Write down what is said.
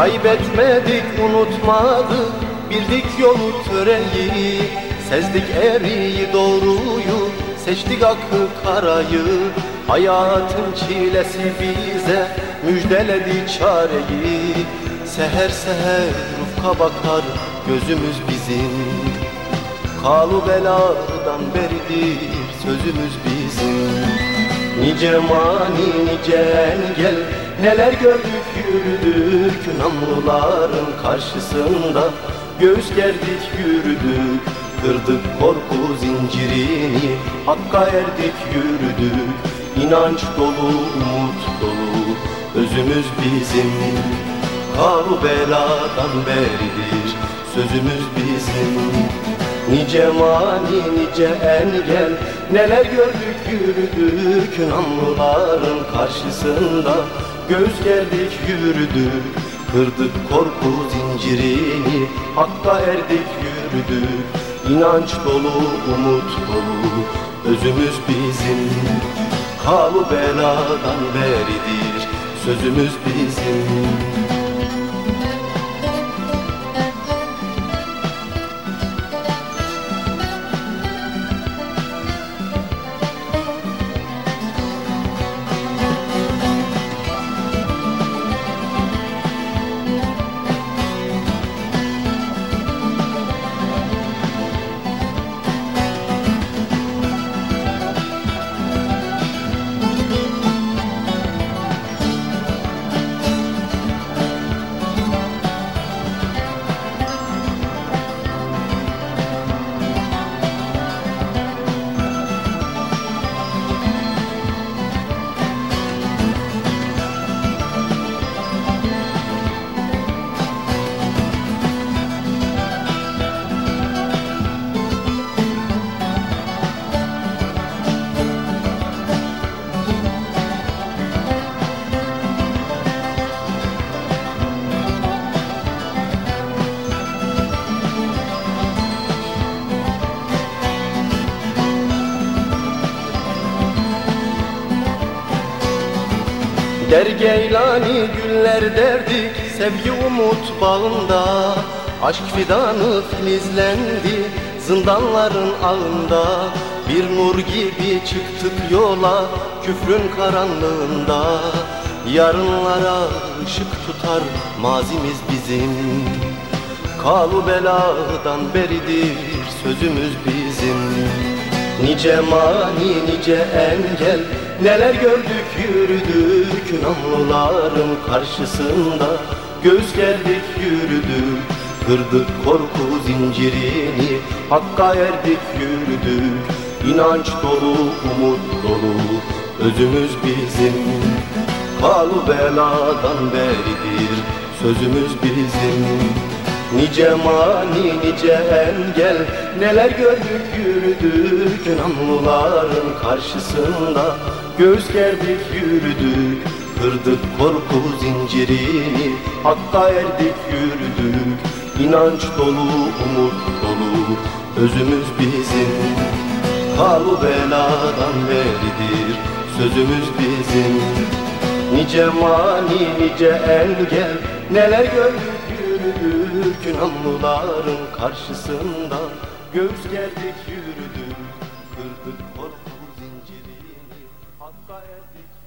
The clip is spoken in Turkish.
Kaybetmedik, unutmadık, bildik yolu töreyi. Sezdik eğriyi doğruyu, seçtik akı karayı. Hayatın çilesi bize müjdeledi çareyi. Seher seher ufka bakar gözümüz bizim. Kalu beladan beridir sözümüz bizim. Nice mani nice engel, neler gördük yürüdük. Namluların karşısında göğüs gerdik yürüdük. Kırdık korku zincirini, hakka erdik yürüdük. İnanç dolu, umut dolu, özümüz bizim. Kalu beladan beridir sözümüz bizim. Nice mani nice engel, neler gördük yürüdük. Namluların karşısında göğüs gerdik yürüdük. Kırdık korku zincirini, hakka erdik yürüdük. İnanç dolu, umut dolu, özümüz bizim. Kalu beladan beridir sözümüz bizim. Dergeylani güller derdik sevgi umut bağında. Aşk fidanı filizlendi zindanların ağında. Bir nur gibi çıktık yola küfrün karanlığında. Yarınlara ışık tutar mazimiz bizim. Kalu beladan beridir sözümüz bizim. Nice mani nice engel, neler gördük yürüdük. Namluların karşısında göğüs gerdik yürüdük. Kırdık korku zincirini, hakka erdik yürüdük. İnanç dolu, umut dolu, özümüz bizim. Kalu beladan beridir sözümüz bizim. Nice mani nice engel, neler gördük yürüdük. Namluların karşısında göğüs gerdik yürüdük. Kırdık korku zincirini, hakka erdik yürüdük. İnanç dolu, umut dolu, özümüz bizim. Kalu beladan beridir sözümüz bizim. Nice mani nice engel, neler gördük yürüdük. Namluların karşısında göğüs gerdik yürüdük. Kırdık korku zincirini, hakka erdik.